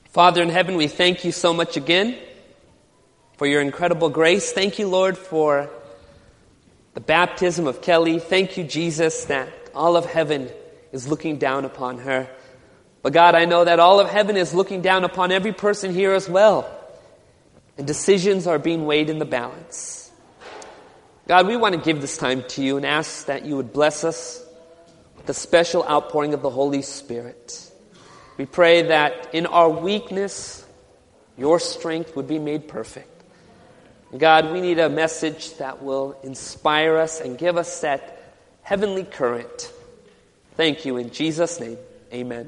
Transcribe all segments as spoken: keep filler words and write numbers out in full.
Father in heaven, we thank you so much again for your incredible grace. Thank you, Lord, for the baptism of Kelly. Thank you, Jesus, that all of heaven is looking down upon her. But God, I know that all of heaven is looking down upon every person here as well. And decisions are being weighed in the balance. God, we want to give this time to you and ask that you would bless us with the special outpouring of the Holy Spirit. We pray that in our weakness, your strength would be made perfect. God, we need a message that will inspire us and give us that heavenly current. Thank you in Jesus' name. Amen.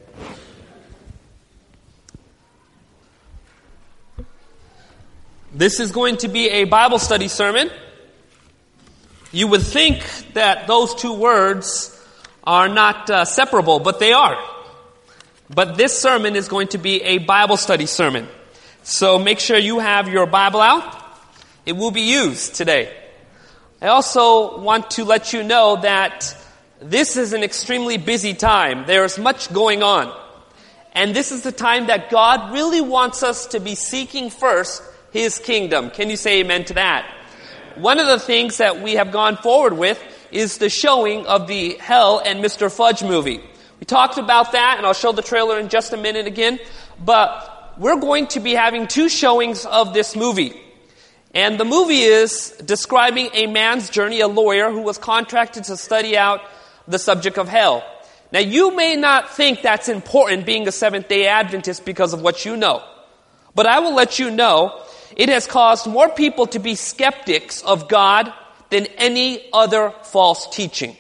This is going to be a Bible study sermon. You would think that those two words are not uh, separable, but they are. But this sermon is going to be a Bible study sermon. So make sure you have your Bible out. It will be used today. I also want to let you know that this is an extremely busy time. There is much going on. And this is the time that God really wants us to be seeking first His kingdom. Can you say amen to that? One of the things that we have gone forward with is the showing of the Hell and Mister Fudge movie. We talked about that, and I'll show the trailer in just a minute again. But we're going to be having two showings of this movie. And the movie is describing a man's journey, a lawyer who was contracted to study out the subject of hell. Now, you may not think that's important being a Seventh-day Adventist because of what you know. But I will let you know it has caused more people to be skeptics of God than any other false teaching.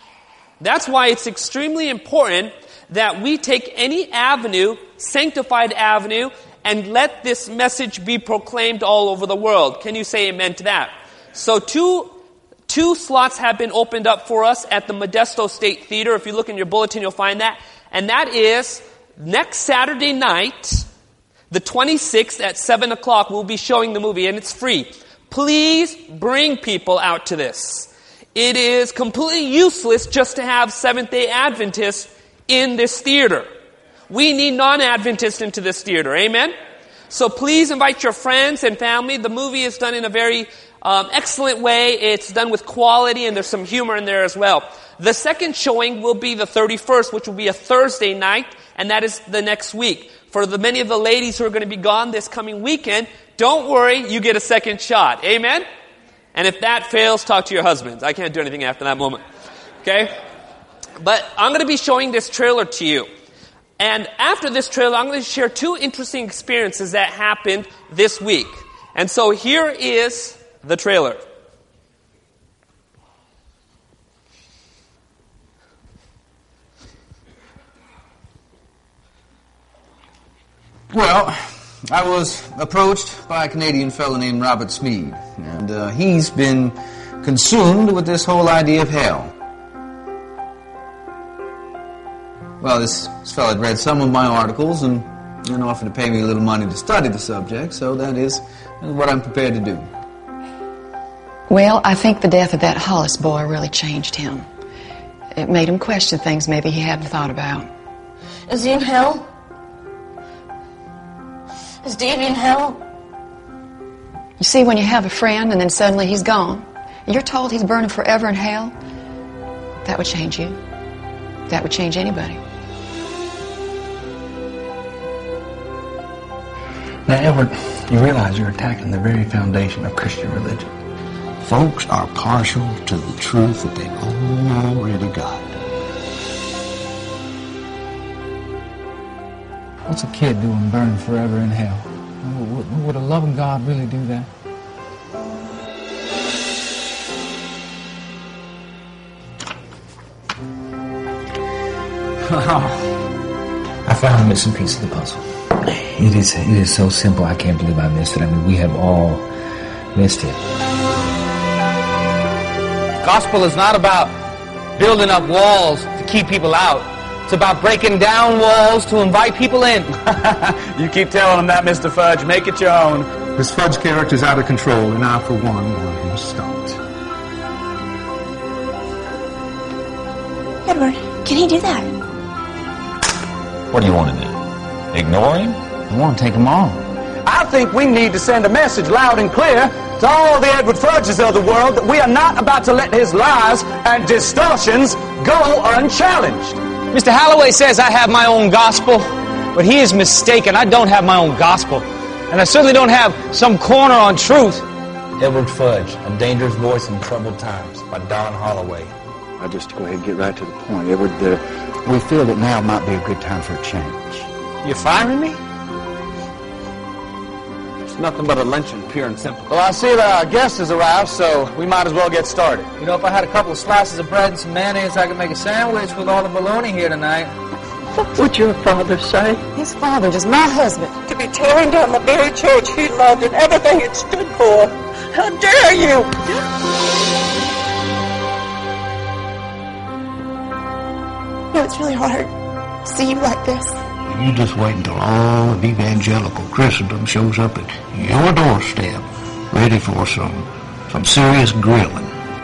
That's why it's extremely important that we take any avenue, sanctified avenue, and let this message be proclaimed all over the world. Can you say amen to that? So two, two slots have been opened up for us at the Modesto State Theater. If you look in your bulletin, you'll find that. And that is next Saturday night, the twenty-sixth at seven o'clock, we'll be showing the movie, and it's free. Please bring people out to this. It is completely useless just to have Seventh-day Adventists in this theater. We need non-Adventists into this theater. Amen? So please invite your friends and family. The movie is done in a very um, excellent way. It's done with quality, and there's some humor in there as well. The second showing will be the thirty-first, which will be a Thursday night, and that is the next week. For the many of the ladies who are going to be gone this coming weekend, don't worry, you get a second shot. Amen? And if that fails, talk to your husbands. I can't do anything after that moment. Okay? But I'm going to be showing this trailer to you. And after this trailer, I'm going to share two interesting experiences that happened this week. And so here is the trailer. Well, I was approached by a Canadian fellow named Robert Smead, and uh, he's been consumed with this whole idea of hell. Well, this, this fellow had read some of my articles and, and offered to pay me a little money to study the subject, so that is, that is what I'm prepared to do. Well, I think the death of that Hollis boy really changed him. It made him question things maybe he hadn't thought about. Is he in hell? Is Davy in hell? You see, when you have a friend and then suddenly he's gone, and you're told he's burning forever in hell, that would change you. That would change anybody. Now, Edward, you realize you're attacking the very foundation of Christian religion. Folks are partial to the truth that they've already got. What's a kid doing burning forever in hell? Would, would a loving God really do that? I found a missing piece of the puzzle. It is, it is so simple, I can't believe I missed it. I mean, we have all missed it. Gospel is not about building up walls to keep people out. It's about breaking down walls to invite people in. You keep telling them that, Mister Fudge. Make it your own. This Fudge character's out of control, and I, for one, want him stopped. Edward, can he do that? What do you want to do? Ignore him? I want to take them all. I think we need to send a message loud and clear to all the Edward Fudges of the world that we are not about to let his lies and distortions go unchallenged. Mister Holloway says I have my own gospel, but he is mistaken. I don't have my own gospel. And I certainly don't have some corner on truth. Edward Fudge, A Dangerous Voice in Troubled Times by Don Holloway. I'll just go ahead and get right to the point. Edward, uh, we feel that now might be a good time for a change. You're firing me? It's nothing but a luncheon, pure and simple. Well, I see that our guest has arrived, so we might as well get started. You know, if I had a couple of slices of bread and some mayonnaise, I could make a sandwich with all the bologna here tonight. What would your father say? His father, just my husband. To be tearing down the very church he loved and everything it stood for. How dare you! No, it's really hard to see you like this. You just wait until all of evangelical Christendom shows up at your doorstep, ready for some, some serious grilling.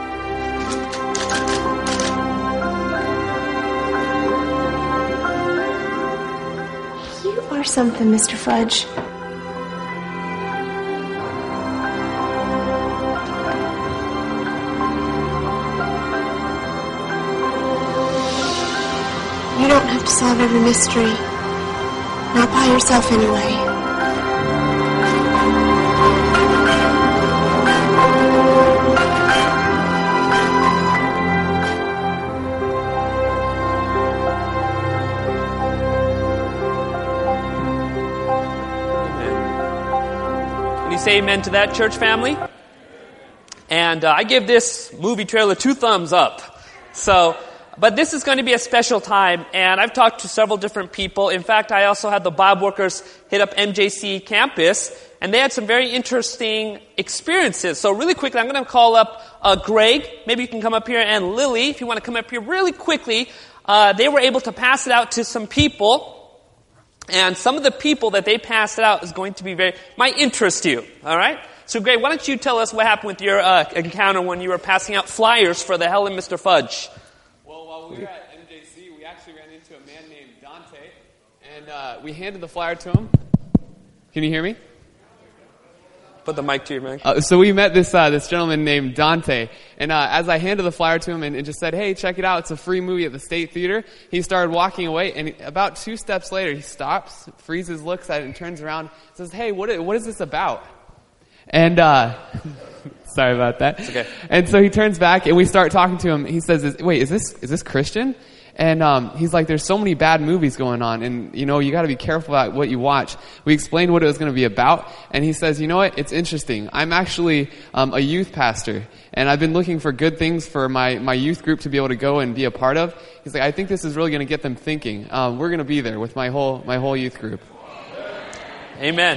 You are something, Mister Fudge. You don't have to solve every mystery. Not by yourself, anyway. Can you say amen to that, church family? And uh, I give this movie trailer two thumbs up. So... But this is going to be a special time, and I've talked to several different people. In fact, I also had the Bible workers hit up M J C campus, and they had some very interesting experiences. So really quickly, I'm going to call up uh, Greg. Maybe you can come up here, and Lily, if you want to come up here really quickly. Uh, they were able to pass it out to some people, and some of the people that they passed it out is going to be very, might interest you, all right? So Greg, why don't you tell us what happened with your uh, encounter when you were passing out flyers for the Helen Mister Fudge? While we were at M J C, we actually ran into a man named Dante, and uh, we handed the flyer to him. Can you hear me? Put the mic to your mic. Uh, so we met this uh, this gentleman named Dante, and uh, as I handed the flyer to him and, and just said, "Hey, check it out! It's a free movie at the State Theater," he started walking away, and he, about two steps later, he stops, freezes, looks at it, and turns around, and says, "Hey, what is, what is this about?" And uh sorry about that. It's okay. And so he turns back and we start talking to him. He says, "Wait, is this is this Christian?" And um he's like, "There's so many bad movies going on, and you know, you got to be careful about what you watch." We explained what it was going to be about, and he says, "You know what? It's interesting. I'm actually um a youth pastor, and I've been looking for good things for my my youth group to be able to go and be a part of." He's like, "I think this is really going to get them thinking. Um we're going to be there with my whole my whole youth group." Amen.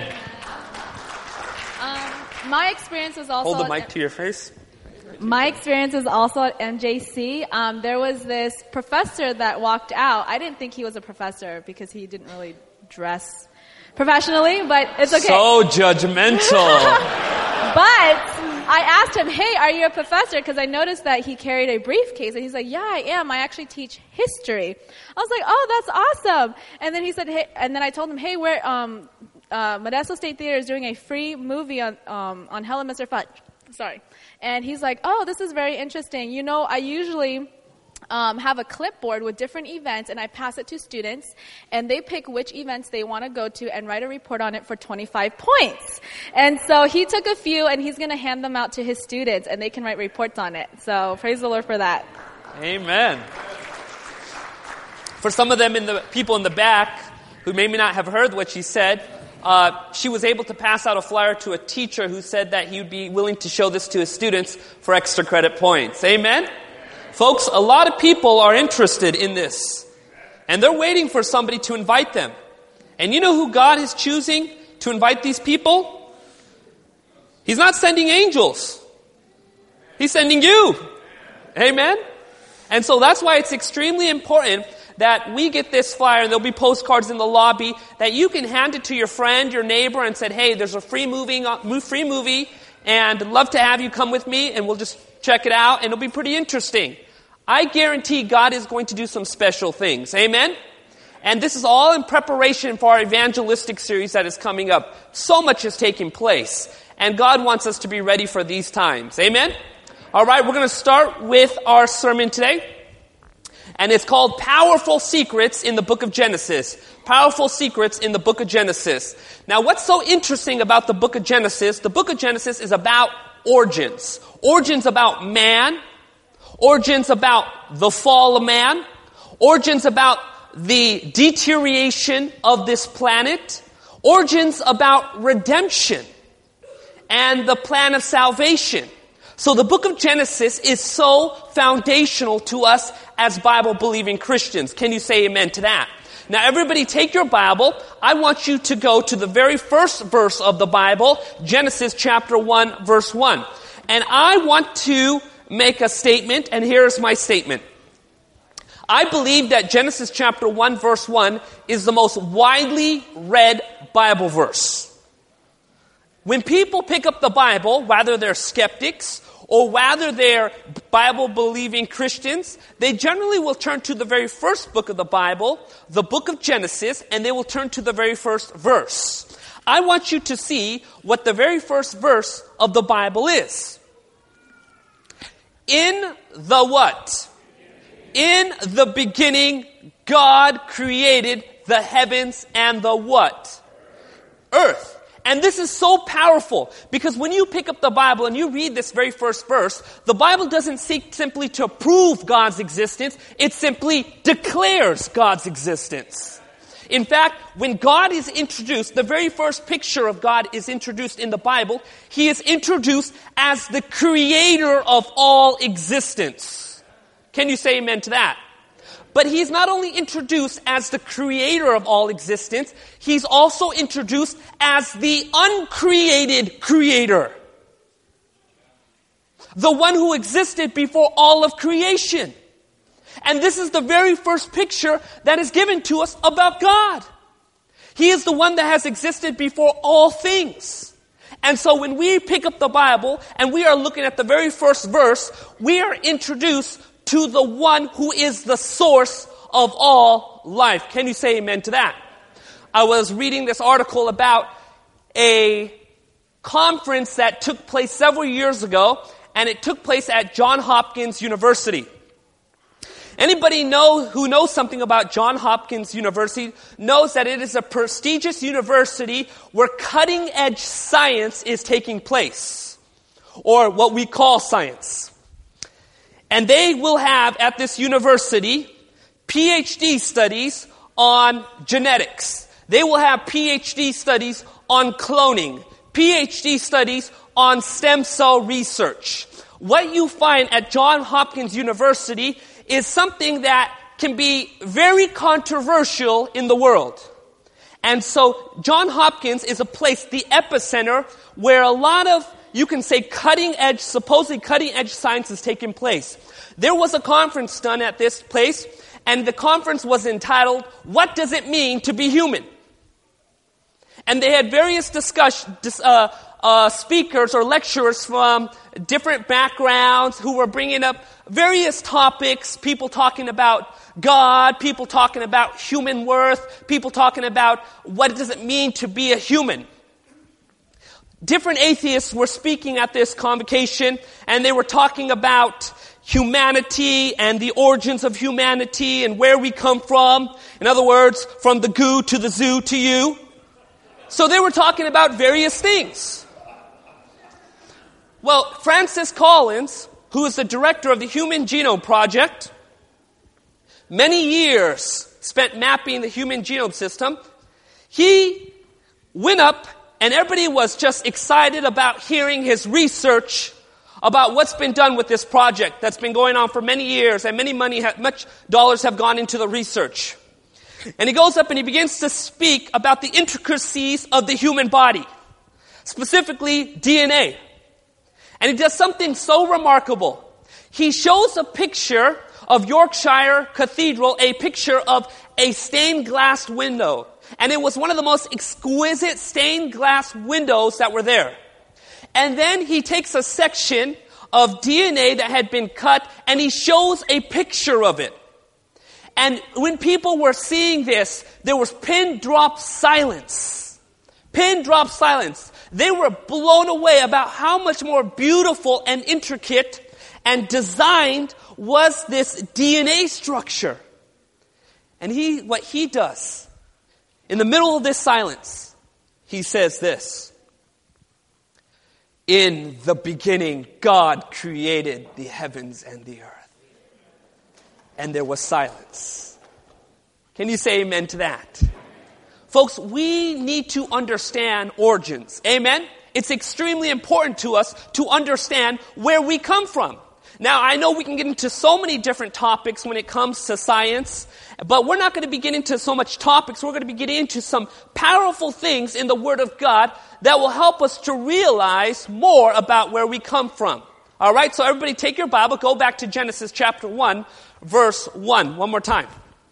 My experience was also... Hold the mic to your face. My experience was also at M J C. Um, there was this professor that walked out. I didn't think he was a professor because he didn't really dress professionally, but it's okay. So judgmental. But I asked him, "Hey, are you a professor?" Because I noticed that he carried a briefcase, and he's like, "Yeah, I am. I actually teach history." I was like, "Oh, that's awesome." And then he said, "Hey," and then I told him, "Hey, we're um, uh, Modesto State Theater is doing a free movie on um, on Helen Mister Fudge." Sorry. And he's like, "Oh, this is very interesting. You know, I usually um, have a clipboard with different events, and I pass it to students, and they pick which events they want to go to and write a report on it for twenty-five points. And so he took a few, and he's going to hand them out to his students, and they can write reports on it. So praise the Lord for that. Amen. For some of them, in the people in the back who maybe not have heard what she said, Uh, she was able to pass out a flyer to a teacher who said that he would be willing to show this to his students for extra credit points. Amen? Folks, a lot of people are interested in this. And they're waiting for somebody to invite them. And you know who God is choosing to invite these people? He's not sending angels. He's sending you. Amen? And so that's why it's extremely important that we get this flyer, and there'll be postcards in the lobby, that you can hand it to your friend, your neighbor, and said, "Hey, there's a free movie, free movie, and I'd love to have you come with me, and we'll just check it out, and it'll be pretty interesting." I guarantee God is going to do some special things. Amen? And this is all in preparation for our evangelistic series that is coming up. So much is taking place. And God wants us to be ready for these times. Amen? All right, we're going to start with our sermon today. And it's called Powerful Secrets in the Book of Genesis. Powerful Secrets in the Book of Genesis. Now, what's so interesting about the Book of Genesis? The Book of Genesis is about origins. Origins about man. Origins about the fall of man. Origins about the deterioration of this planet. Origins about redemption and the plan of salvation. So the book of Genesis is so foundational to us as Bible-believing Christians. Can you say amen to that? Now everybody take your Bible. I want you to go to the very first verse of the Bible, Genesis chapter one, verse one. And I want to make a statement, and here's my statement. I believe that Genesis chapter one, verse one is the most widely read Bible verse. When people pick up the Bible, whether they're skeptics or whether they're Bible-believing Christians, they generally will turn to the very first book of the Bible, the book of Genesis, and they will turn to the very first verse. I want you to see what the very first verse of the Bible is. In the what? In the beginning, God created the heavens and the what? Earth. And this is so powerful because when you pick up the Bible and you read this very first verse, the Bible doesn't seek simply to prove God's existence. It simply declares God's existence. In fact, when God is introduced, the very first picture of God is introduced in the Bible, He is introduced as the creator of all existence. Can you say amen to that? But He's not only introduced as the creator of all existence, He's also introduced as the uncreated creator. The one who existed before all of creation. And this is the very first picture that is given to us about God. He is the one that has existed before all things. And so when we pick up the Bible and we are looking at the very first verse, we are introduced to the one who is the source of all life. Can you say amen to that? I was reading this article about a conference that took place several years ago, and it took place at Johns Hopkins University. Anybody know who knows something about Johns Hopkins University knows that it is a prestigious university where cutting-edge science is taking place, or what we call science. And they will have at this university P H D studies on genetics. They will have P H D studies on cloning, P H D studies on stem cell research. What you find at Johns Hopkins University is something that can be very controversial in the world. And so Johns Hopkins is a place, the epicenter, where a lot of, you can say, cutting-edge, supposedly cutting-edge science is taking place. There was a conference done at this place, and the conference was entitled, What Does It Mean to Be Human? And they had various discuss, uh, uh, speakers or lecturers from different backgrounds who were bringing up various topics, people talking about God, people talking about human worth, people talking about what does it mean to be a human. Different atheists were speaking at this convocation, and they were talking about humanity and the origins of humanity and where we come from. In other words, from the goo to the zoo to you. So they were talking about various things. Well, Francis Collins, who is the director of the Human Genome Project, many years spent mapping the human genome system, he went up and everybody was just excited about hearing his research about what's been done with this project that's been going on for many years, and many money, ha- much dollars have gone into the research. And he goes up and he begins to speak about the intricacies of the human body, specifically D N A. And he does something so remarkable. He shows a picture of Yorkshire Cathedral, a picture of a stained glass window. And it was one of the most exquisite stained glass windows that were there. And then he takes a section of D N A that had been cut and he shows a picture of it. And when people were seeing this, there was pin drop silence. Pin drop silence. They were blown away about how much more beautiful and intricate and designed was this D N A structure. And he, what he does, in the middle of this silence, he says this. In the beginning, God created the heavens and the earth. And there was silence. Can you say amen to that? Folks, we need to understand origins. Amen? It's extremely important to us to understand where we come from. Now, I know we can get into so many different topics when it comes to science, but we're not going to be getting into so much topics. We're going to be getting into some powerful things in the Word of God that will help us to realize more about where we come from. All right, so everybody take your Bible, go back to Genesis chapter one, verse one. One more time.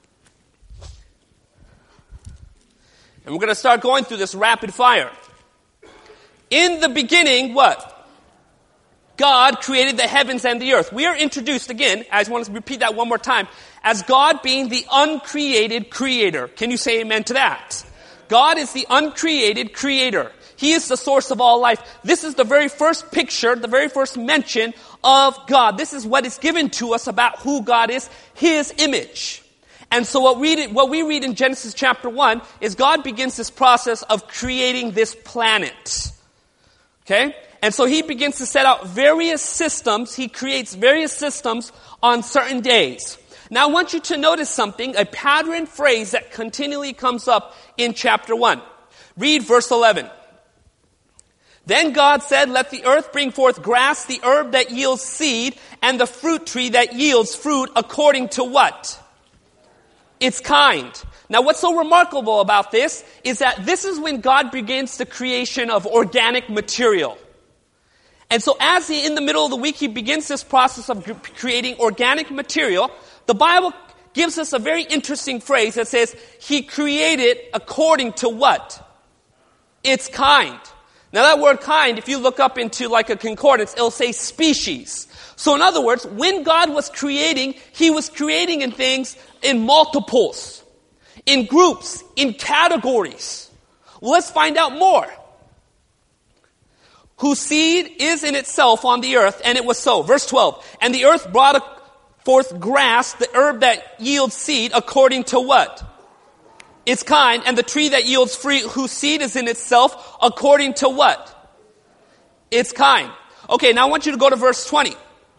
And we're going to start going through this rapid fire. In the beginning, what? God created the heavens and the earth. We are introduced again, I just want to repeat that one more time, as God being the uncreated creator. Can you say amen to that? God is the uncreated creator. He is the source of all life. This is the very first picture, the very first mention of God. This is what is given to us about who God is, His image. And so what we, what we read in Genesis chapter one is God begins this process of creating this planet. Okay? And so He begins to set out various systems. He creates various systems on certain days. Now I want you to notice something, a pattern phrase that continually comes up in chapter one. Read verse eleven. Then God said, let the earth bring forth grass, the herb that yields seed, and the fruit tree that yields fruit according to what? Its kind. Now what's so remarkable about this is that this is when God begins the creation of organic material. And so as he, in the middle of the week, he begins this process of creating organic material, the Bible gives us a very interesting phrase that says, he created according to what? Its kind. Now that word kind, if you look up into like a concordance, it'll say species. So in other words, when God was creating, he was creating in things in multiples, in groups, in categories. Well, let's find out more. Whose seed is in itself on the earth, and it was so. Verse twelve. And the earth brought forth grass, the herb that yields seed, according to what? Its kind, and the tree that yields fruit, whose seed is in itself, according to what? Its kind. Okay, now I want you to go to verse twenty.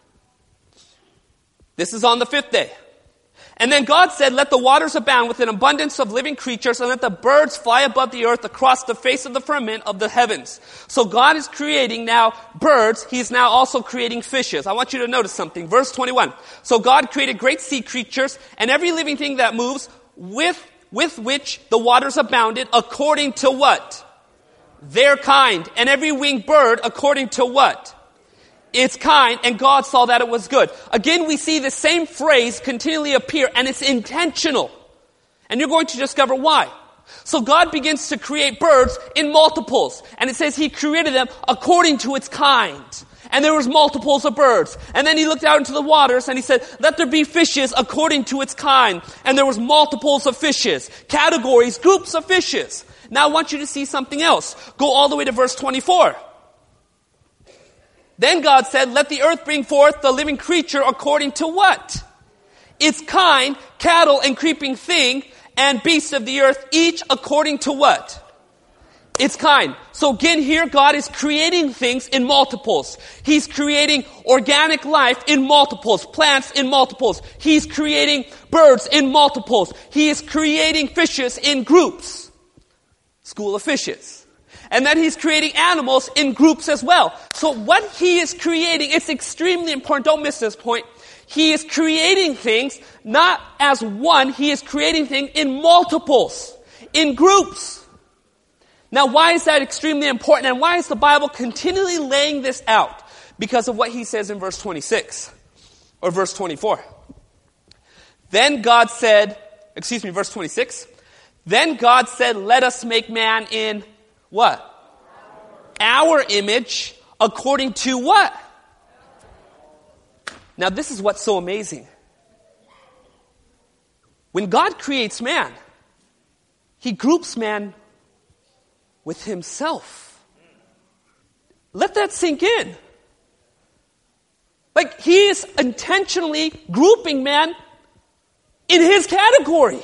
This is on the fifth day. And then God said, let the waters abound with an abundance of living creatures, and let the birds fly above the earth across the face of the firmament of the heavens. So God is creating now birds. He's now also creating fishes. I want you to notice something. Verse twenty-one. So God created great sea creatures and every living thing that moves with, with which the waters abounded according to what? Their kind. And every winged bird according to what? Its kind, and God saw that it was good. Again, we see the same phrase continually appear, and it's intentional. And you're going to discover why. So God begins to create birds in multiples, and it says He created them according to its kind. And there was multiples of birds. And then He looked out into the waters, and He said, let there be fishes according to its kind. And there was multiples of fishes, categories, groups of fishes. Now I want you to see something else. Go all the way to verse twenty-four. Then God said, let the earth bring forth the living creature according to what? Its kind, cattle and creeping thing, and beasts of the earth, each according to what? Its kind. So again, here God is creating things in multiples. He's creating organic life in multiples, plants in multiples. He's creating birds in multiples. He is creating fishes in groups. School of fishes. And then He's creating animals in groups as well. So what He is creating, it's extremely important. Don't miss this point. He is creating things not as one. He is creating things in multiples, in groups. Now why is that extremely important? And why is the Bible continually laying this out? Because of what He says in verse twenty-six. Or verse twenty-four. Then God said, excuse me, verse twenty-six. Then God said, let us make man in what? Our image, according to what? Now this is what's so amazing. When God creates man, he groups man with himself. Let that sink in. Like, he is intentionally grouping man in his category.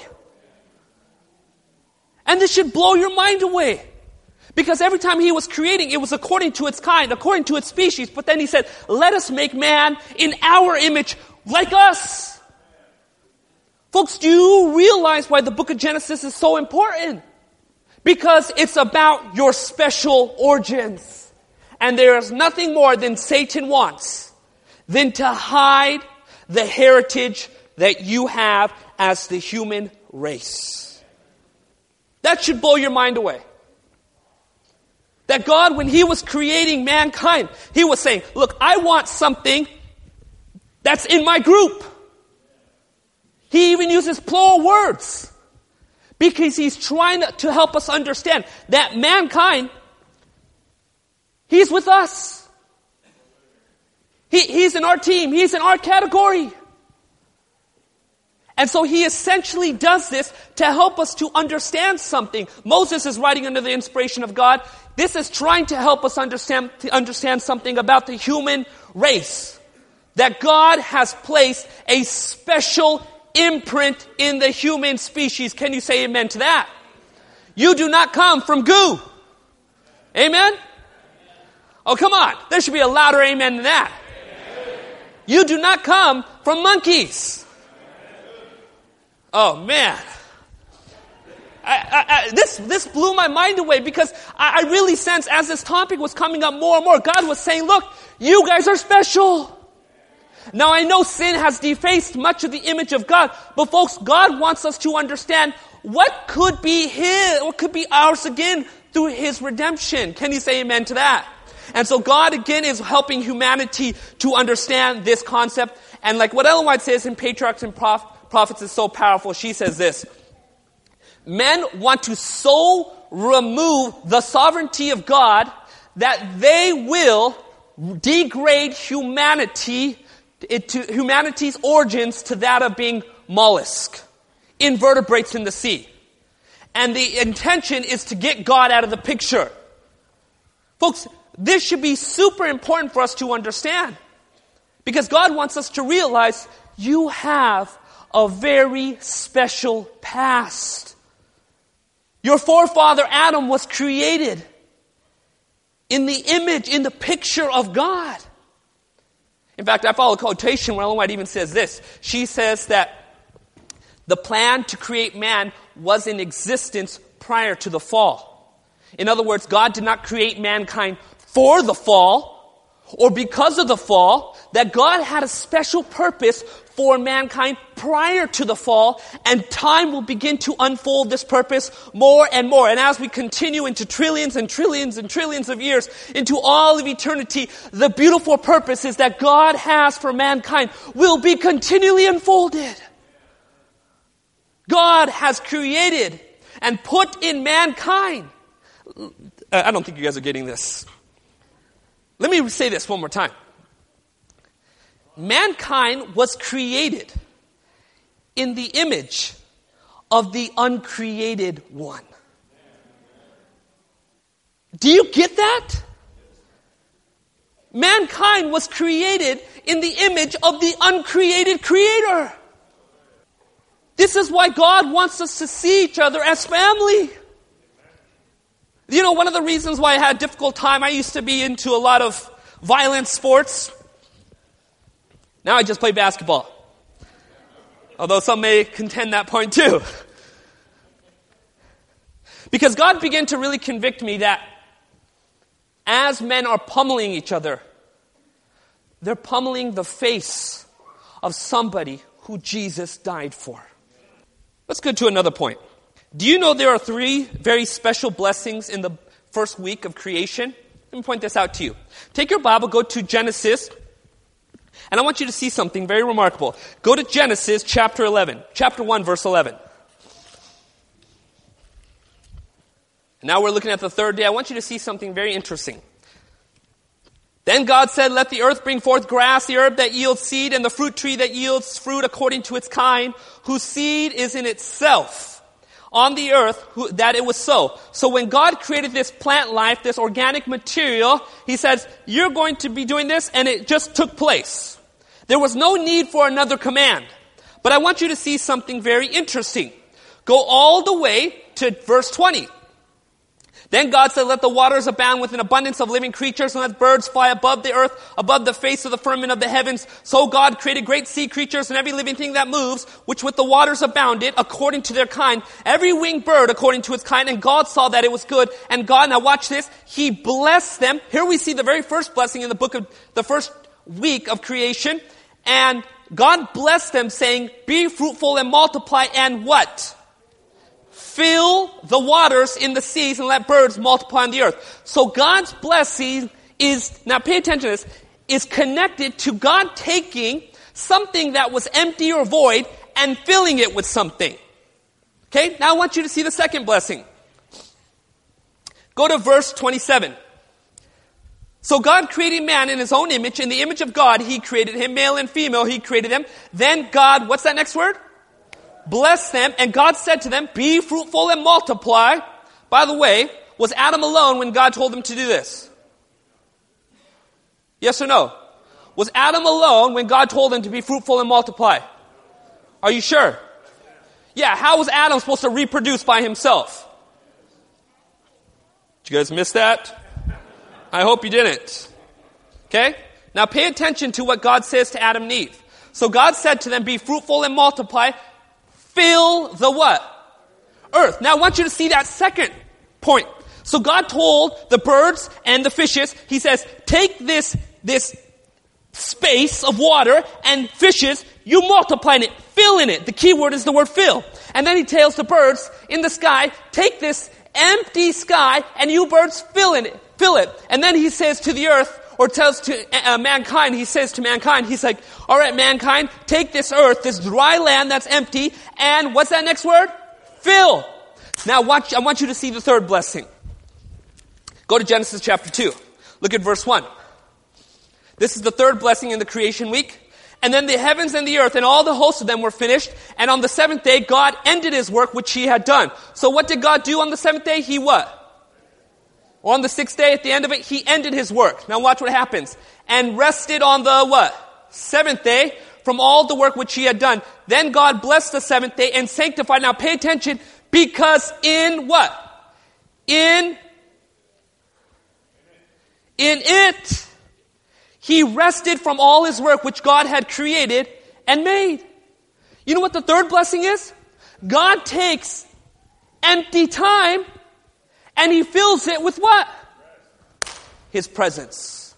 And this should blow your mind away. Because every time he was creating, it was according to its kind, according to its species. But then he said, let us make man in our image, like us. Folks, do you realize why the book of Genesis is so important? Because it's about your special origins. And there is nothing more than Satan wants than to hide the heritage that you have as the human race. That should blow your mind away. That God, when he was creating mankind, he was saying, look, I want something that's in my group. He even uses plural words because he's trying to help us understand that mankind, he's with us. He, he's in our team. He's in our category. And so he essentially does this to help us to understand something. Moses is writing under the inspiration of God. This is trying to help us understand, to understand something about the human race. That God has placed a special imprint in the human species. Can you say amen to that? You do not come from goo. Amen? Oh, come on. There should be a louder amen than that. You do not come from monkeys. Oh, man. I, I, I, this, this blew my mind away because I, I really sense as this topic was coming up more and more, God was saying, look, you guys are special. Now, I know sin has defaced much of the image of God, but folks, God wants us to understand what could be His, what could be ours again through His redemption. Can you say amen to that? And so God again is helping humanity to understand this concept. And like what Ellen White says in Patriarchs and Proph- Prophets is so powerful, she says this: men want to so remove the sovereignty of God that they will degrade humanity It to humanity's origins to that of being mollusk, invertebrates in the sea. And the intention is to get God out of the picture. Folks, this should be super important for us to understand. Because God wants us to realize you have a very special past. Your forefather Adam was created in the image, in the picture of God. In fact, I follow a quotation where Ellen White even says this. She says that the plan to create man was in existence prior to the fall. In other words, God did not create mankind for the fall or because of the fall, that God had a special purpose for mankind prior to the fall, and time will begin to unfold this purpose more and more. And as we continue into trillions and trillions and trillions of years, into all of eternity, the beautiful purposes that God has for mankind will be continually unfolded. God has created and put in mankind. I don't think you guys are getting this. Let me say this one more time. Mankind was created in the image of the uncreated one. Do you get that? Mankind was created in the image of the uncreated creator. This is why God wants us to see each other as family. You know, one of the reasons why I had a difficult time, I used to be into a lot of violent sports. Now I just play basketball. Although some may contend that point too. Because God began to really convict me that as men are pummeling each other, they're pummeling the face of somebody who Jesus died for. Let's go to another point. Do you know there are three very special blessings in the first week of creation? Let me point this out to you. Take your Bible, go to Genesis, and I want you to see something very remarkable. Go to Genesis chapter eleven, chapter one, verse eleven. And now we're looking at the third day. I want you to see something very interesting. Then God said, let the earth bring forth grass, the herb that yields seed, and the fruit tree that yields fruit according to its kind, whose seed is in itself on the earth, who, that it was so. So when God created this plant life, this organic material, he says, you're going to be doing this, and it just took place. There was no need for another command. But I want you to see something very interesting. Go all the way to verse twenty. Then God said, let the waters abound with an abundance of living creatures, and let birds fly above the earth, above the face of the firmament of the heavens. So God created great sea creatures and every living thing that moves, which with the waters abounded, according to their kind. Every winged bird according to its kind. And God saw that it was good. And God, now watch this, He blessed them. Here we see the very first blessing in the book of, the first week of creation. And God blessed them, saying, be fruitful and multiply, and what? Fill the waters in the seas and let birds multiply on the earth. So God's blessing is, now pay attention to this, is connected to God taking something that was empty or void and filling it with something. Okay, now I want you to see the second blessing. Go to verse twenty-seven. So God created man in His own image. In the image of God, He created him, male and female, He created them. Then God, what's that next word? Blessed them, and God said to them, be fruitful and multiply. By the way, was Adam alone when God told him to do this? Yes or no? Was Adam alone when God told him to be fruitful and multiply? Are you sure? Yeah, how was Adam supposed to reproduce by himself? Did you guys miss that? I hope you didn't. Okay? Now pay attention to what God says to Adam and Eve. So God said to them, be fruitful and multiply. Fill the what? Earth. Now I want you to see that second point. So God told the birds and the fishes, He says, take this, this space of water and fishes, you multiply in it, fill in it. The key word is the word fill. And then He tells the birds in the sky, take this empty sky and you birds fill in it, fill it. And then He says to the earth, or tells to uh, mankind, He says to mankind, He's like, all right, mankind, take this earth, this dry land that's empty, and what's that next word? Fill. Now watch, I want you to see the third blessing. Go to Genesis chapter two. Look at verse one. This is the third blessing in the creation week. And then the heavens and the earth and all the hosts of them were finished. And on the seventh day, God ended His work which He had done. So what did God do on the seventh day? He what? On the sixth day, at the end of it, He ended His work. Now watch what happens. And rested on the what? Seventh day from all the work which He had done. Then God blessed the seventh day and sanctified. Now pay attention, because in what? In, in it, He rested from all His work which God had created and made. You know what the third blessing is? God takes empty time and He fills it with what? His presence.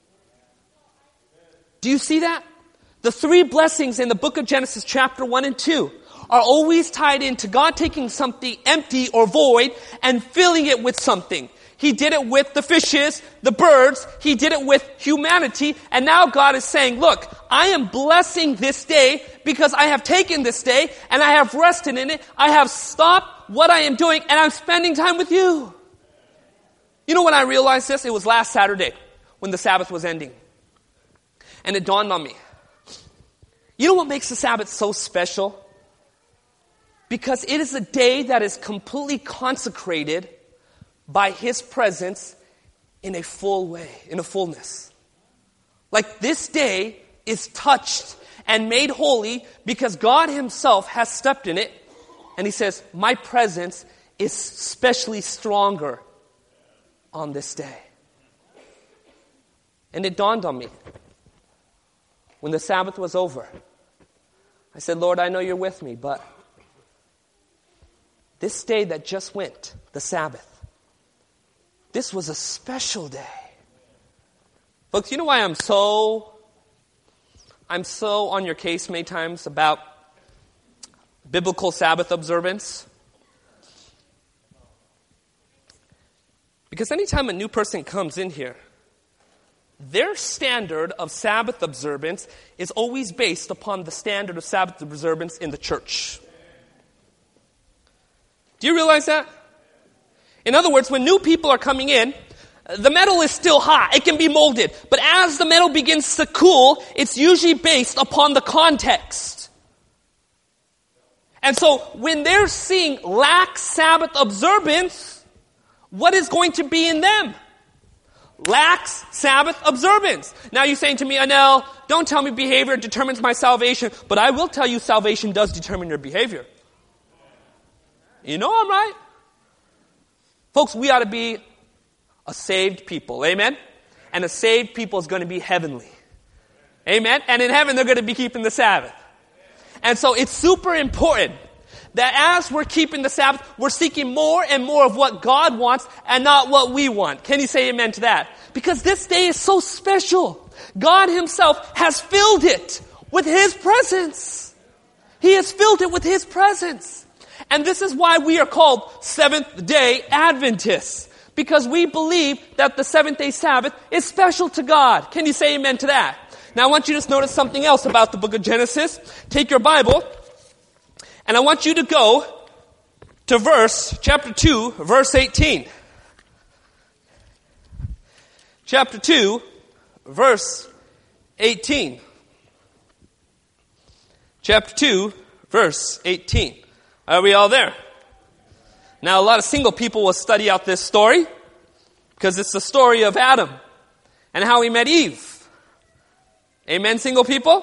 Do you see that? The three blessings in the book of Genesis chapter one and two are always tied into God taking something empty or void and filling it with something. He did it with the fishes, the birds. He did it with humanity. And now God is saying, look, I am blessing this day because I have taken this day and I have rested in it. I have stopped what I am doing and I'm spending time with you. You know when I realized this? It was last Saturday when the Sabbath was ending. And it dawned on me. You know what makes the Sabbath so special? Because it is a day that is completely consecrated by His presence in a full way, in a fullness. Like this day is touched and made holy because God Himself has stepped in it. And He says, my presence is especially stronger on this day. And it dawned on me. When the Sabbath was over, I said, Lord, I know You're with me, but this day that just went, the Sabbath, this was a special day. Folks, you know why I'm so, I'm so on your case many times about biblical Sabbath observance? Because anytime a new person comes in here, their standard of Sabbath observance is always based upon the standard of Sabbath observance in the church. Do you realize that? In other words, when new people are coming in, the metal is still hot. It can be molded. But as the metal begins to cool, it's usually based upon the context. And so when they're seeing lax Sabbath observance, what is going to be in them? Lax Sabbath observance. Now you're saying to me, Anel, don't tell me behavior determines my salvation, but I will tell you salvation does determine your behavior. You know I'm right. Folks, we ought to be a saved people. Amen? And a saved people is going to be heavenly. Amen? And in heaven, they're going to be keeping the Sabbath. And so it's super important that as we're keeping the Sabbath, we're seeking more and more of what God wants and not what we want. Can you say amen to that? Because this day is so special. God himself has filled it with his presence. He has filled it with his presence. And this is why we are called Seventh-day Adventists. Because we believe that the seventh-day Sabbath is special to God. Can you say amen to that? Now I want you to notice something else about the book of Genesis. Take your Bible, and I want you to go to verse, chapter two, verse eighteen. Chapter two, verse eighteen. Chapter two, verse eighteen. Are we all there? Now, a lot of single people will study out this story because it's the story of Adam and how he met Eve. Amen, single people?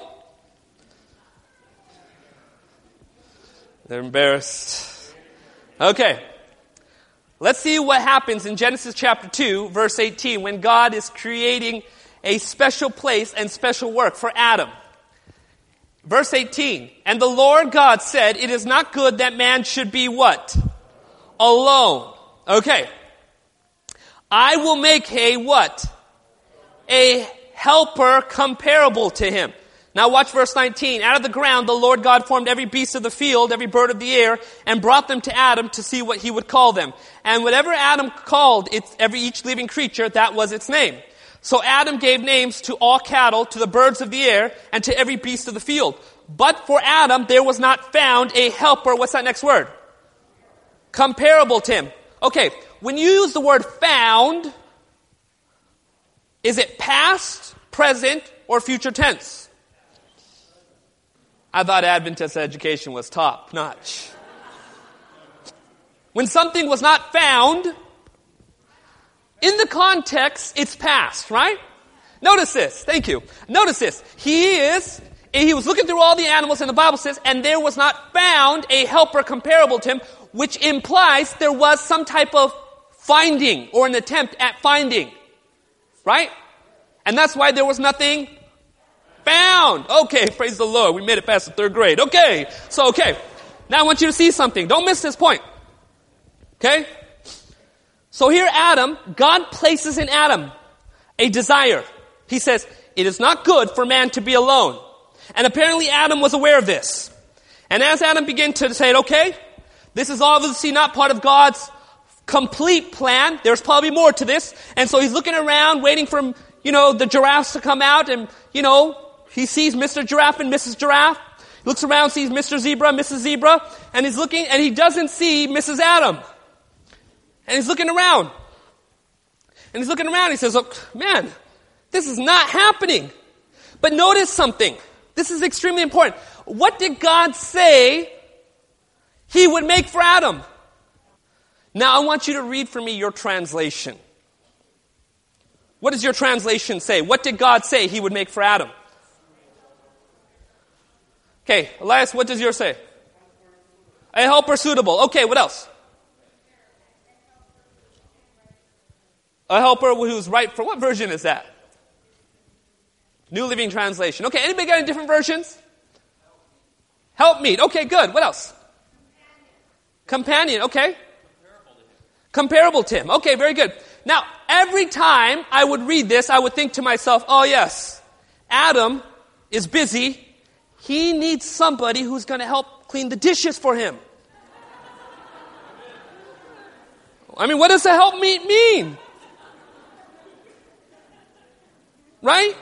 They're embarrassed. Okay. Let's see what happens in Genesis chapter two, verse eighteen, when God is creating a special place and special work for Adam. Verse eighteen, and the Lord God said, it is not good that man should be what? Alone. Okay. I will make a what? A helper comparable to him. Now watch verse nineteen. Out of the ground the Lord God formed every beast of the field, every bird of the air, and brought them to Adam to see what he would call them. And whatever Adam called it, every each living creature, that was its name. So Adam gave names to all cattle, to the birds of the air, and to every beast of the field. But for Adam there was not found a helper. What's that next word? Comparable to him. Okay, when you use the word found, is it past, present, or future tense? I thought Adventist education was top notch. When something was not found, in the context, it's past, right? Notice this. Thank you. Notice this. He is, he was looking through all the animals, and the Bible says, and there was not found a helper comparable to him, which implies there was some type of finding or an attempt at finding. Right? And that's why there was nothing found. Okay, praise the Lord. We made it past the third grade. Okay. So, okay. Now I want you to see something. Don't miss this point. Okay? So here Adam, God places in Adam a desire. He says, it is not good for man to be alone. And apparently Adam was aware of this. And as Adam began to say, okay, this is obviously not part of God's complete plan. There's probably more to this. And so he's looking around, waiting for, you know, the giraffes to come out. And, you know, he sees Mister Giraffe and Missus Giraffe. He looks around, sees Mister Zebra, Missus Zebra. And he's looking, and he doesn't see Missus Adam. And he's looking around. And he's looking around. He says, oh, man, this is not happening. But notice something. This is extremely important. What did God say he would make for Adam? Now I want you to read for me your translation. What does your translation say? What did God say he would make for Adam? Okay, Elias, what does yours say? A helper suitable. Okay, what else? A helper who's right for, what version is that? New Living Translation. Okay, anybody got any different versions? Help meet. Okay, good. What else? Companion. Okay. Comparable to him. Okay, very good. Now, every time I would read this, I would think to myself, oh yes, Adam is busy. He needs somebody who's going to help clean the dishes for him. I mean, what does a helpmeet mean? Right?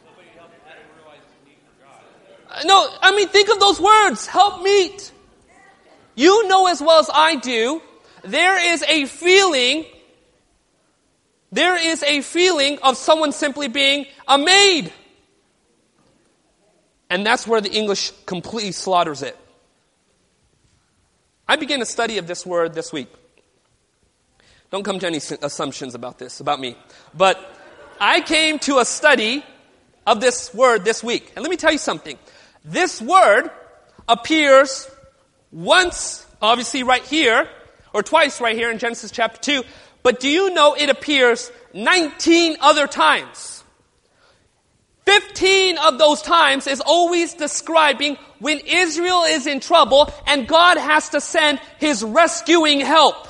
No, I mean, think of those words. Helpmeet. You know as well as I do, there is a feeling there is a feeling of someone simply being a maid. And that's where the English completely slaughters it. I began a study of this word this week. Don't come to any assumptions about this, about me. But I came to a study of this word this week. And let me tell you something. This word appears once, obviously right here, or twice right here in Genesis chapter two. But do you know it appears nineteen other times? fifteen of those times is always describing when Israel is in trouble and God has to send his rescuing help.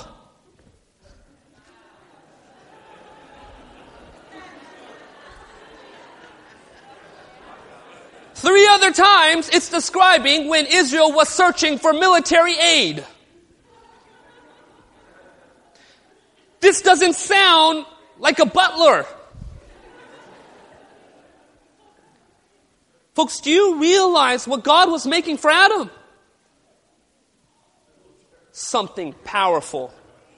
Three other times it's describing when Israel was searching for military aid. This doesn't sound like a butler. Folks, do you realize what God was making for Adam? Something powerful.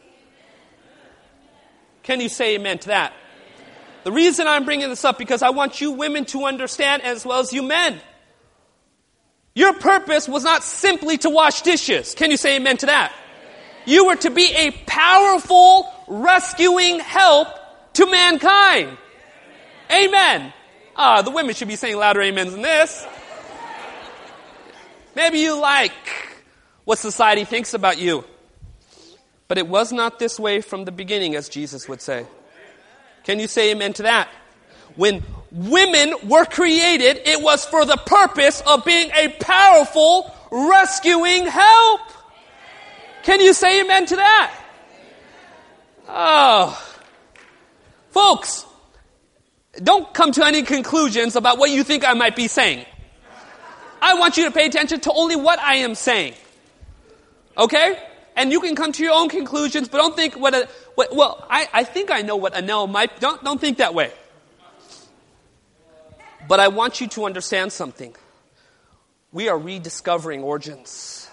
Can you say amen to that? The reason I'm bringing this up because I want you women to understand as well as you men. Your purpose was not simply to wash dishes. Can you say amen to that? You were to be a powerful rescuing help to mankind. Amen. Ah, the women should be saying louder amens than this. Maybe you like what society thinks about you. But it was not this way from the beginning, as Jesus would say. Can you say amen to that? When women were created, it was for the purpose of being a powerful rescuing help. Can you say amen to that? Oh. Folks, don't come to any conclusions about what you think I might be saying. I want you to pay attention to only what I am saying. Okay? And you can come to your own conclusions, but don't think what a, what, well, I, I think I know what Anel might, don't, don't think that way. But I want you to understand something. We are rediscovering origins.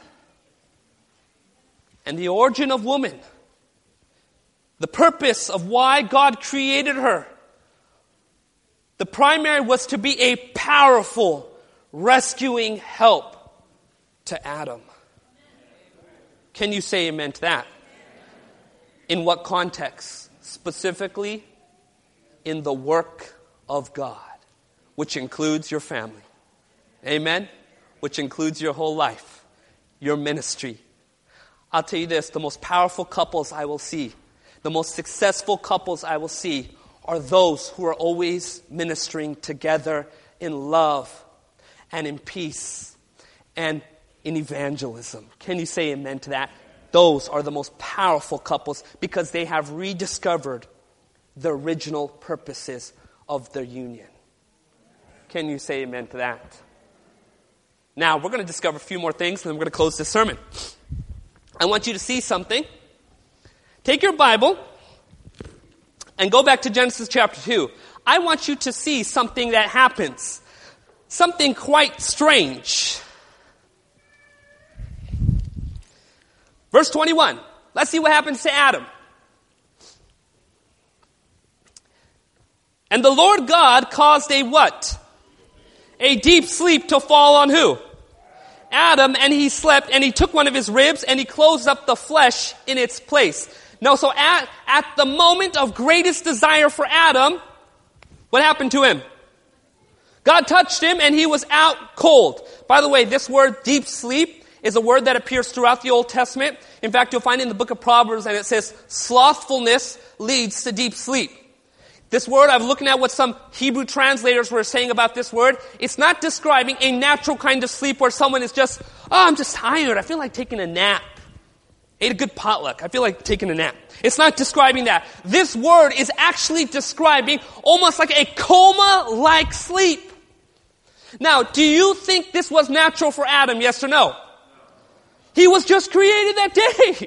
And the origin of woman, the purpose of why God created her, the primary was to be a powerful rescuing help to Adam. Can you say amen to that? In what context? Specifically, in the work of God, which includes your family. Amen? Which includes your whole life, your ministry. I'll tell you this, the most powerful couples I will see, the most successful couples I will see are those who are always ministering together in love and in peace and in evangelism. Can you say amen to that? Those are the most powerful couples because they have rediscovered the original purposes of their union. Can you say amen to that? Now, we're going to discover a few more things and then we're going to close this sermon. I want you to see something. Take your Bible and go back to Genesis chapter two. I want you to see something that happens. Something quite strange. Verse twenty-one. Let's see what happens to Adam. And the Lord God caused a what? A deep sleep to fall on who? Adam, and he slept, and he took one of his ribs, and he closed up the flesh in its place. No, so at, at the moment of greatest desire for Adam, what happened to him? God touched him, and he was out cold. By the way, this word, deep sleep, is a word that appears throughout the Old Testament. In fact, you'll find it in the book of Proverbs, and it says, slothfulness leads to deep sleep. This word, I'm looking at what some Hebrew translators were saying about this word. It's not describing a natural kind of sleep where someone is just, oh, I'm just tired. I feel like taking a nap. Ate a good potluck. I feel like taking a nap. It's not describing that. This word is actually describing almost like a coma-like sleep. Now, do you think this was natural for Adam, yes or no? He was just created that day.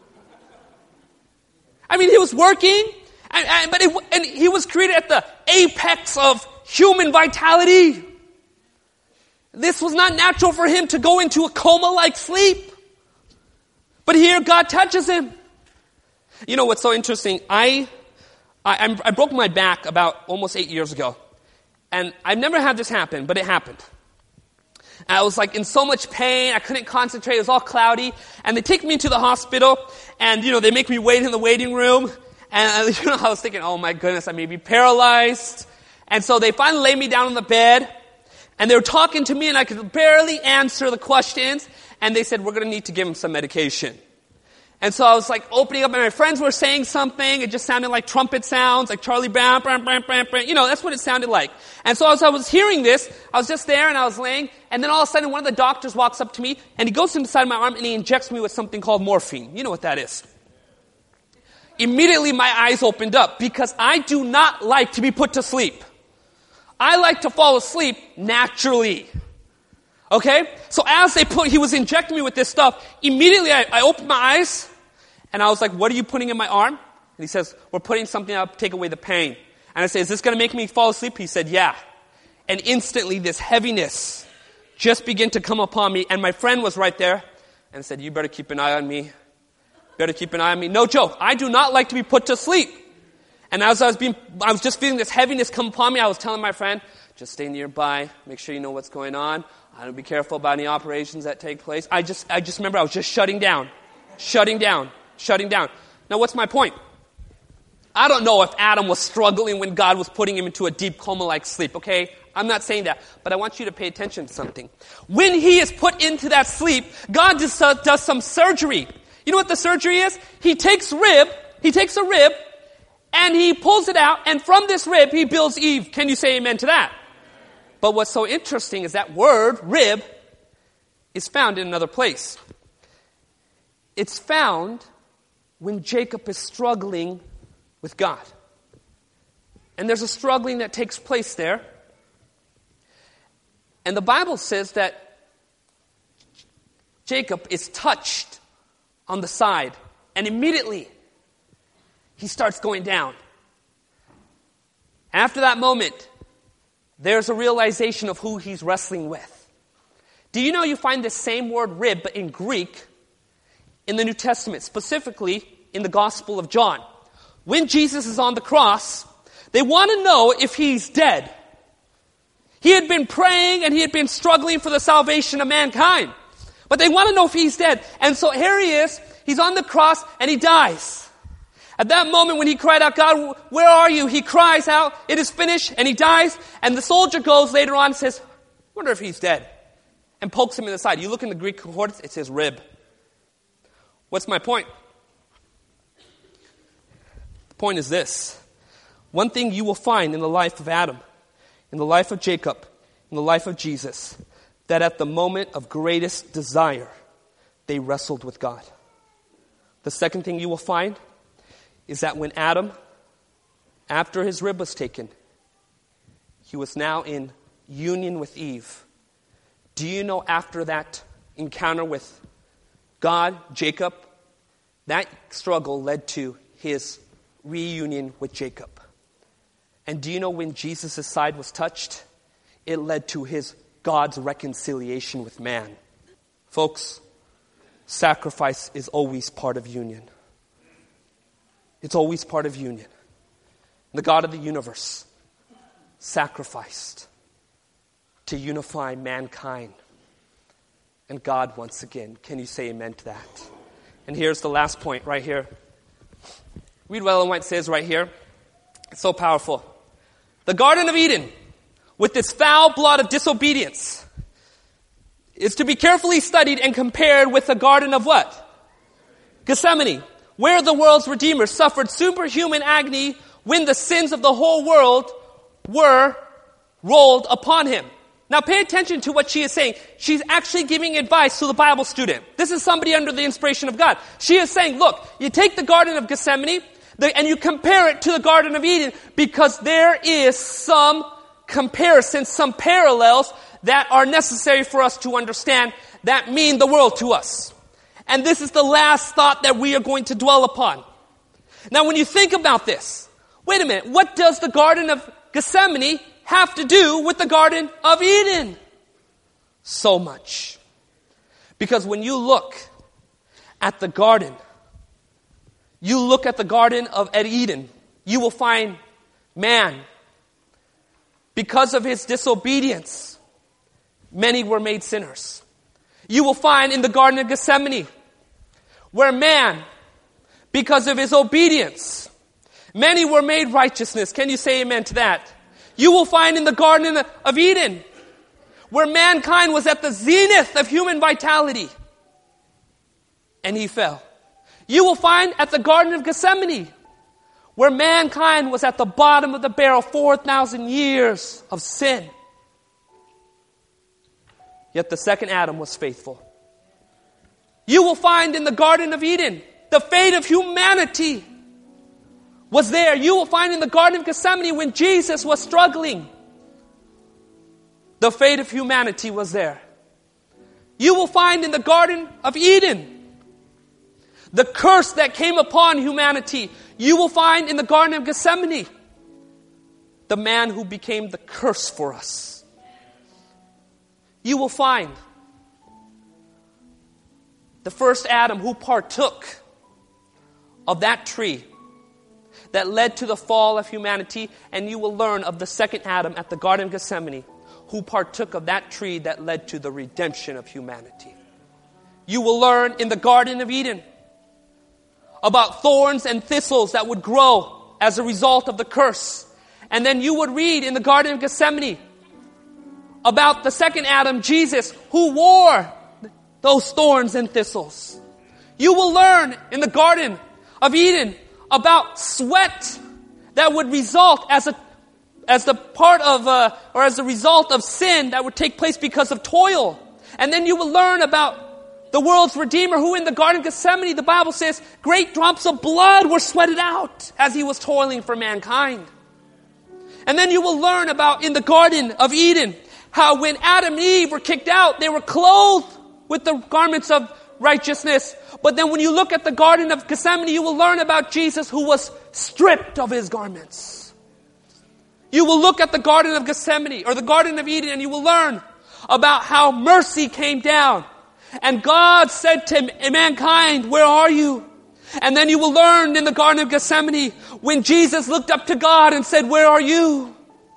I mean, he was working, and, and, but it, and he was created at the apex of human vitality. This was not natural for him to go into a coma-like sleep. But here God touches him. You know what's so interesting? I I, I'm, I broke my back about almost eight years ago. And I've never had this happen, but it happened. And I was like in so much pain, I couldn't concentrate, it was all cloudy. And they take me to the hospital, and you know, they make me wait in the waiting room. And you know, I was thinking, oh my goodness, I may be paralyzed. And so they finally laid me down on the bed, and they were talking to me, and I could barely answer the questions. And they said, we're going to need to give him some medication. And so I was like opening up, and my friends were saying something. It just sounded like trumpet sounds, like Charlie Brown, bam, bam, bam, bam. You know, that's what it sounded like. And so as I was hearing this, I was just there, and I was laying, and then all of a sudden one of the doctors walks up to me, and he goes inside my arm, and he injects me with something called morphine. You know what that is. Immediately my eyes opened up, because I do not like to be put to sleep. I like to fall asleep naturally. Okay? So as they put, he was injecting me with this stuff, immediately I, I opened my eyes, and I was like, what are you putting in my arm? And he says, we're putting something up to take away the pain. And I said, is this going to make me fall asleep? He said, yeah. And instantly this heaviness just began to come upon me, and my friend was right there, and said, you better keep an eye on me. Better keep an eye on me. No joke. I do not like to be put to sleep. And as I was being, I was just feeling this heaviness come upon me, I was telling my friend, just stay nearby, make sure you know what's going on. I don't be careful about any operations that take place. I just, I just remember I was just shutting down, shutting down, shutting down. Now what's my point? I don't know if Adam was struggling when God was putting him into a deep coma-like sleep, okay? I'm not saying that, but I want you to pay attention to something. When he is put into that sleep, God does, uh, does some surgery. You know what the surgery is? He takes rib, he takes a rib, and he pulls it out, and from this rib, he builds Eve. Can you say amen to that? But what's so interesting is that word, rib, is found in another place. It's found when Jacob is struggling with God. And there's a struggling that takes place there. And the Bible says that Jacob is touched on the side, and immediately he starts going down. After that moment, there's a realization of who he's wrestling with. Do you know you find the same word rib, but in Greek, in the New Testament, specifically in the Gospel of John? When Jesus is on the cross, they want to know if he's dead. He had been praying and he had been struggling for the salvation of mankind. But they want to know if he's dead. And so here he is, he's on the cross and he dies. At that moment when he cried out, God, where are you? He cries out, it is finished, and he dies. And the soldier goes later on and says, I wonder if he's dead. And pokes him in the side. You look in the Greek concordance, it says rib. What's my point? The point is this. One thing you will find in the life of Adam, in the life of Jacob, in the life of Jesus, that at the moment of greatest desire, they wrestled with God. The second thing you will find is that when Adam, after his rib was taken, he was now in union with Eve. Do you know after that encounter with God, Jacob, that struggle led to his reunion with Jacob. And do you know when Jesus' side was touched, it led to his God's reconciliation with man. Folks, sacrifice is always part of union. It's always part of union. The God of the universe sacrificed to unify mankind. And God, once again, can you say amen to that? And here's the last point right here. Read what Ellen White says right here. It's so powerful. The Garden of Eden, with its foul blood of disobedience, is to be carefully studied and compared with the Garden of what? Gethsemane, where the world's Redeemer suffered superhuman agony when the sins of the whole world were rolled upon him. Now pay attention to what she is saying. She's actually giving advice to the Bible student. This is somebody under the inspiration of God. She is saying, look, you take the Garden of Gethsemane and you compare it to the Garden of Eden because there is some comparison, some parallels that are necessary for us to understand that mean the world to us. And this is the last thought that we are going to dwell upon. Now when you think about this, wait a minute, what does the Garden of Gethsemane have to do with the Garden of Eden? So much. Because when you look at the garden, you look at the Garden of Eden, you will find man, because of his disobedience, many were made sinners. You will find in the Garden of Gethsemane, where man, because of his obedience, many were made righteousness. Can you say amen to that? You will find in the Garden of Eden, where mankind was at the zenith of human vitality, and he fell. You will find at the Garden of Gethsemane, where mankind was at the bottom of the barrel, four thousand years of sin. Yet the second Adam was faithful. You will find in the Garden of Eden, the fate of humanity was there. You will find in the Garden of Gethsemane, when Jesus was struggling, the fate of humanity was there. You will find in the Garden of Eden, the curse that came upon humanity. You will find in the Garden of Gethsemane, the man who became the curse for us. You will find the first Adam who partook of that tree that led to the fall of humanity, and you will learn of the second Adam at the Garden of Gethsemane who partook of that tree that led to the redemption of humanity. You will learn in the Garden of Eden about thorns and thistles that would grow as a result of the curse. And then you would read in the Garden of Gethsemane about the second Adam, Jesus, who wore those thorns and thistles. You will learn in the Garden of Eden about sweat that would result as a as the part of uh, or as a result of sin that would take place because of toil. And then you will learn about the world's Redeemer, who in the Garden of Gethsemane, the Bible says, great drops of blood were sweated out as he was toiling for mankind. And then you will learn about in the Garden of Eden, how when Adam and Eve were kicked out, they were clothed with the garments of righteousness. But then when you look at the Garden of Gethsemane, you will learn about Jesus, who was stripped of his garments. You will look at the Garden of Gethsemane or the Garden of Eden, and you will learn about how mercy came down. And God said to mankind, where are you? And then you will learn in the Garden of Gethsemane when Jesus looked up to God and said, where are you?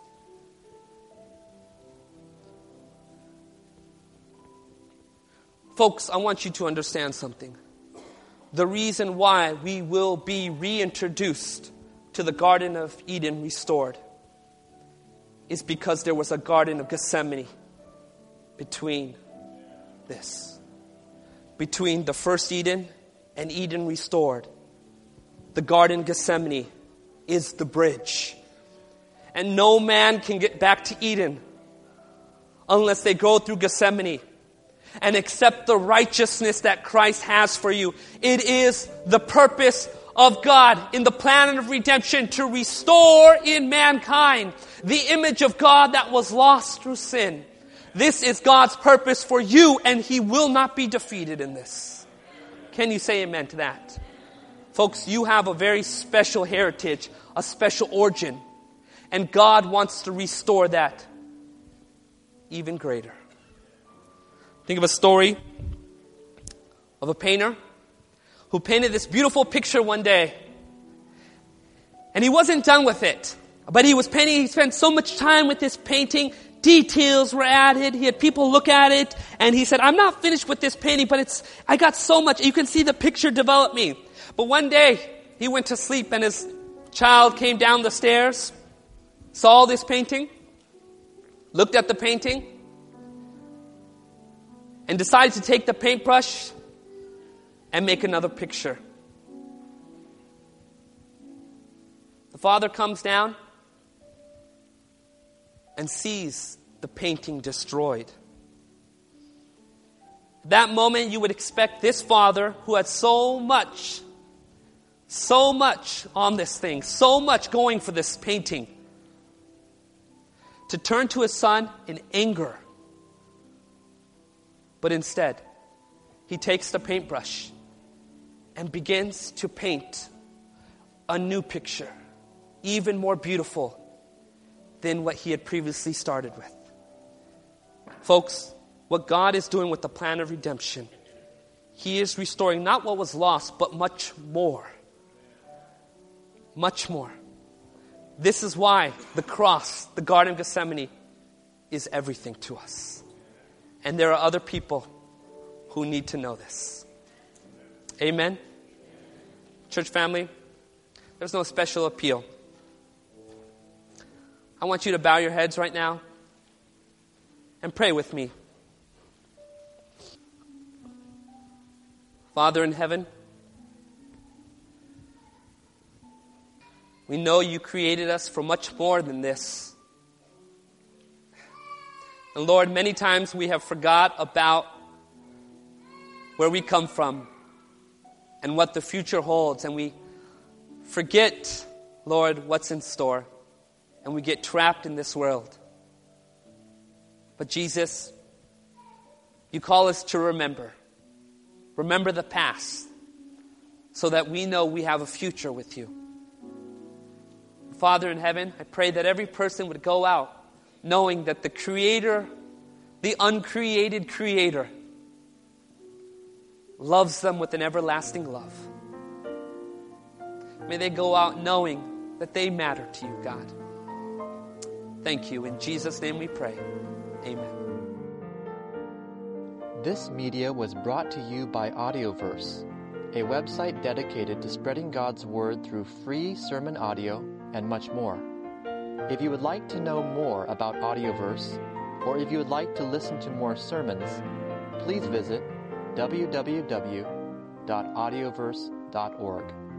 Folks, I want you to understand something. The reason why we will be reintroduced to the Garden of Eden restored is because there was a Garden of Gethsemane between this. Between the first Eden and Eden restored. The Garden of Gethsemane is the bridge. And no man can get back to Eden unless they go through Gethsemane and accept the righteousness that Christ has for you. It is the purpose of God in the plan of redemption to restore in mankind the image of God that was lost through sin. This is God's purpose for you, and He will not be defeated in this. Can you say amen to that? Folks, you have a very special heritage, a special origin, and God wants to restore that even greater. Think of a story of a painter who painted this beautiful picture one day. And he wasn't done with it. But he was painting, he spent so much time with this painting. Details were added. He had people look at it. And he said, I'm not finished with this painting, but it's, I got so much. You can see the picture develop me. But one day, he went to sleep and his child came down the stairs, saw this painting, looked at the painting, and decided to take the paintbrush and make another picture. The father comes down and sees the painting destroyed. At that moment, you would expect this father, who had so much, so much on this thing, so much going for this painting, to turn to his son in anger. But instead, he takes the paintbrush and begins to paint a new picture, even more beautiful than what he had previously started with. Folks, what God is doing with the plan of redemption, He is restoring not what was lost, but much more. Much more. This is why the cross, the Garden of Gethsemane, is everything to us. And there are other people who need to know this. Amen? Church family, there's no special appeal. I want you to bow your heads right now and pray with me. Father in heaven, we know you created us for much more than this. And Lord, many times we have forgot about where we come from and what the future holds. And we forget, Lord, what's in store. And we get trapped in this world. But Jesus, you call us to remember. Remember the past so that we know we have a future with you. Father in heaven, I pray that every person would go out knowing that the Creator, the uncreated Creator, loves them with an everlasting love. May they go out knowing that they matter to you, God. Thank you. In Jesus' name we pray. Amen. This media was brought to you by Audioverse, a website dedicated to spreading God's Word through free sermon audio and much more. If you would like to know more about Audioverse, or if you would like to listen to more sermons, please visit w w w dot audioverse dot org.